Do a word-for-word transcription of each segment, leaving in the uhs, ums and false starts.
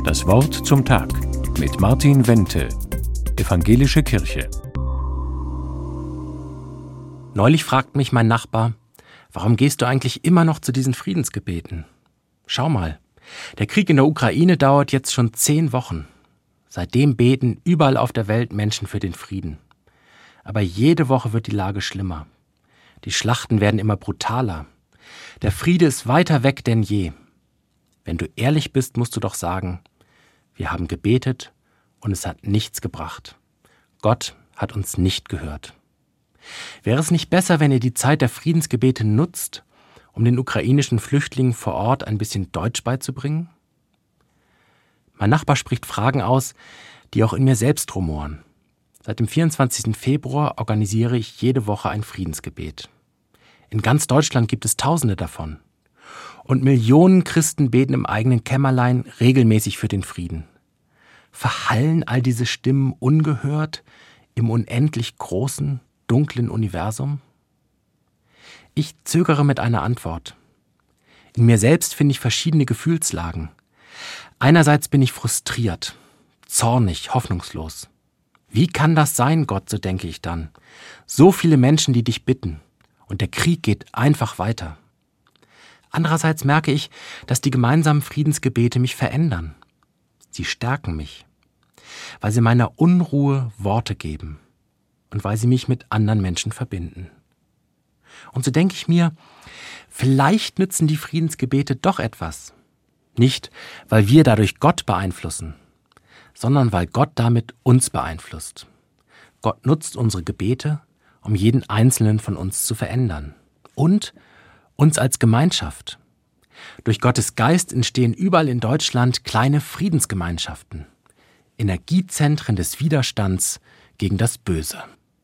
Das Wort zum Tag mit Martin Wente, Evangelische Kirche. Neulich fragt mich mein Nachbar, warum gehst du eigentlich immer noch zu diesen Friedensgebeten? Schau mal, der Krieg in der Ukraine dauert jetzt schon zehn Wochen. Seitdem beten überall auf der Welt Menschen für den Frieden. Aber jede Woche wird die Lage schlimmer. Die Schlachten werden immer brutaler. Der Friede ist weiter weg denn je. Wenn du ehrlich bist, musst du doch sagen, wir haben gebetet und es hat nichts gebracht. Gott hat uns nicht gehört. Wäre es nicht besser, wenn ihr die Zeit der Friedensgebete nutzt, um den ukrainischen Flüchtlingen vor Ort ein bisschen Deutsch beizubringen? Mein Nachbar spricht Fragen aus, die auch in mir selbst rumoren. Seit dem vierundzwanzigsten Februar organisiere ich jede Woche ein Friedensgebet. In ganz Deutschland gibt es Tausende davon. Und Millionen Christen beten im eigenen Kämmerlein regelmäßig für den Frieden. Verhallen all diese Stimmen ungehört im unendlich großen, dunklen Universum? Ich zögere mit einer Antwort. In mir selbst finde ich verschiedene Gefühlslagen. Einerseits bin ich frustriert, zornig, hoffnungslos. Wie kann das sein, Gott, so denke ich dann. So viele Menschen, die dich bitten, und der Krieg geht einfach weiter. Andererseits merke ich, dass die gemeinsamen Friedensgebete mich verändern. Sie stärken mich, weil sie meiner Unruhe Worte geben und weil sie mich mit anderen Menschen verbinden. Und so denke ich mir, vielleicht nützen die Friedensgebete doch etwas. Nicht, weil wir dadurch Gott beeinflussen, sondern weil Gott damit uns beeinflusst. Gott nutzt unsere Gebete, um jeden Einzelnen von uns zu verändern. Und uns als Gemeinschaft. Durch Gottes Geist entstehen überall in Deutschland kleine Friedensgemeinschaften. Energiezentren des Widerstands gegen das Böse.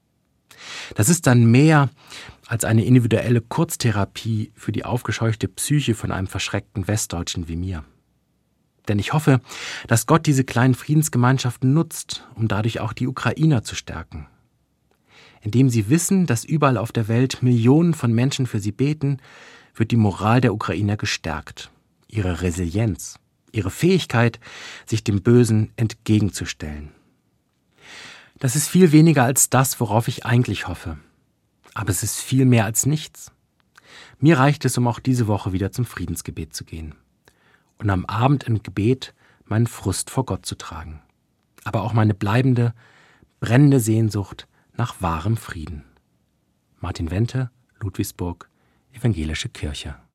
Das ist dann mehr als eine individuelle Kurztherapie für die aufgescheuchte Psyche von einem verschreckten Westdeutschen wie mir. Denn ich hoffe, dass Gott diese kleinen Friedensgemeinschaften nutzt, um dadurch auch die Ukrainer zu stärken. Indem sie wissen, dass überall auf der Welt Millionen von Menschen für sie beten, wird die Moral der Ukrainer gestärkt, ihre Resilienz, ihre Fähigkeit, sich dem Bösen entgegenzustellen. Das ist viel weniger als das, worauf ich eigentlich hoffe. Aber es ist viel mehr als nichts. Mir reicht es, um auch diese Woche wieder zum Friedensgebet zu gehen. Und am Abend im Gebet meinen Frust vor Gott zu tragen. Aber auch meine bleibende, brennende Sehnsucht nach wahrem Frieden. Martin Wente, Ludwigsburg, Evangelische Kirche.